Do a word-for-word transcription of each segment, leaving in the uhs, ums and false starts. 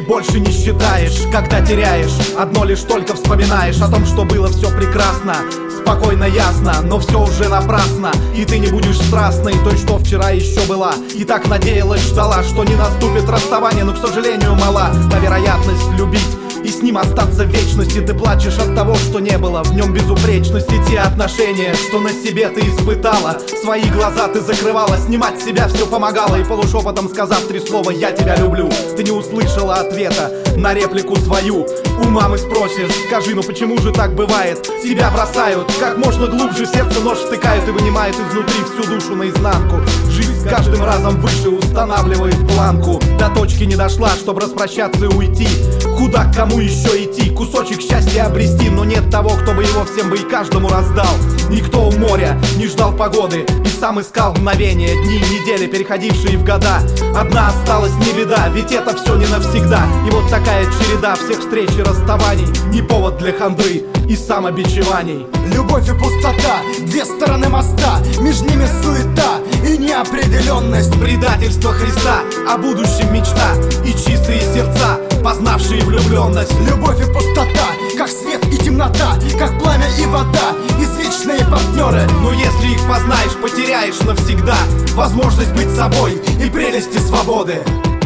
больше не считаешь. Когда теряешь, одно лишь только вспоминаешь о том, что было все прекрасно, спокойно, ясно, но все уже напрасно. И ты не будешь страстной, той, что вчера еще была. И так надеялась, ждала, что не наступит расставание, но, к сожалению, мала та вероятность любить и с ним остаться в вечности. Ты плачешь от того, что не было в нем безупречности. Те отношения, что на себе ты испытала, свои глаза ты закрывала, снимать себя все помогала. И полушепотом сказав три слова «я тебя люблю», ты не услышала ответа на реплику свою. У мамы спросишь: скажи, ну почему же так бывает? Тебя бросают, как можно глубже в сердце нож втыкают и вынимает изнутри всю душу наизнанку. Жизнь с каждым разом выше устанавливает планку. До точки не дошла, чтобы распрощаться и уйти. Куда, к кому еще идти? Кусочек счастья обрести, но нет того, кто бы его всем бы и каждому раздал. Никто у моря не ждал погоды и сам искал мгновения, дни, недели, переходившие в года. Одна осталась не беда, ведь это все не навсегда. И вот такая череда всех встреч и расставаний не повод для хандры и самобичеваний. Любовь и пустота, две стороны моста, между ними суета и неопределенность. Предательство Христа, о будущем мечта и чистые сердца, познавшие влюбленность. Любовь и пустота, как свет и темнота, как пламя и вода, извечные партнеры. Но если их познаешь, потеряешь навсегда возможность быть собой и прелести свободы.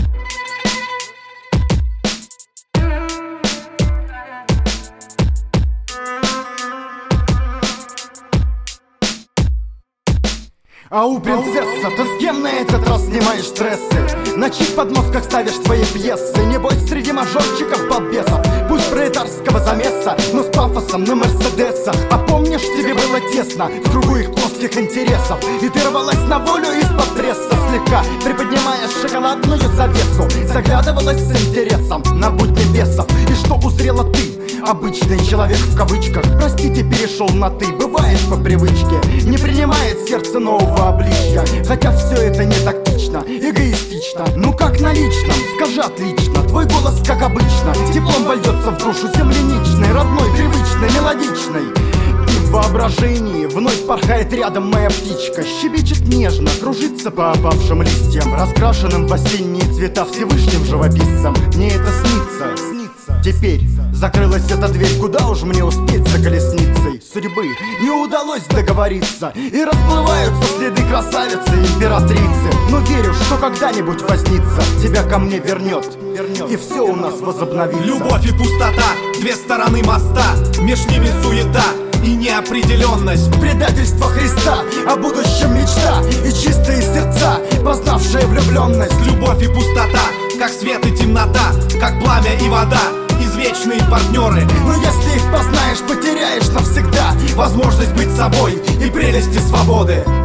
Ау, принцесса, ты с кем на этот раз снимаешь стрессы? На чьих подмостках ставишь свои пьесы? Небось, среди мажорчиков балбесов, пусть пролетарского замеса, но с пафосом на мерседесах. А помнишь, тебе было тесно в кругу их плоских интересов, и ты рвалась на волю из-под пресса, слегка приподнимая шоколадную завесу, заглядывалась с интересом на будни бесов. И что узрела ты? Обычный человек в кавычках, простите, перешел на ты. Бывает по привычке, не принимает сердце нового обличья. Хотя все это не тактично, эгоистично. Ну как на личном, скажи отлично. Твой голос, как обычно, теплом вольется в душу земляничной, родной, привычной, мелодичной. И в воображении вновь порхает рядом моя птичка, щебечет нежно, кружится по опавшим листьям, раскрашенным в осенние цвета Всевышним живописцем. Мне это снится, снится. Теперь закрылась эта дверь, куда уж мне успеть за колесницей судьбы. Не удалось договориться, и расплываются следы красавицы и императрицы. Но верю, что когда-нибудь вознится, тебя ко мне вернет, вернет, и все у нас возобновится. Любовь и пустота, две стороны моста, меж ними суета и неопределенность. Предательство Христа, о будущем мечта и чистые сердца, познавшие влюбленность. Любовь и пустота, как свет и темнота, как пламя и вода, извечные партнеры. Но если их познаешь, потеряешь навсегда возможность быть собой и прелести свободы.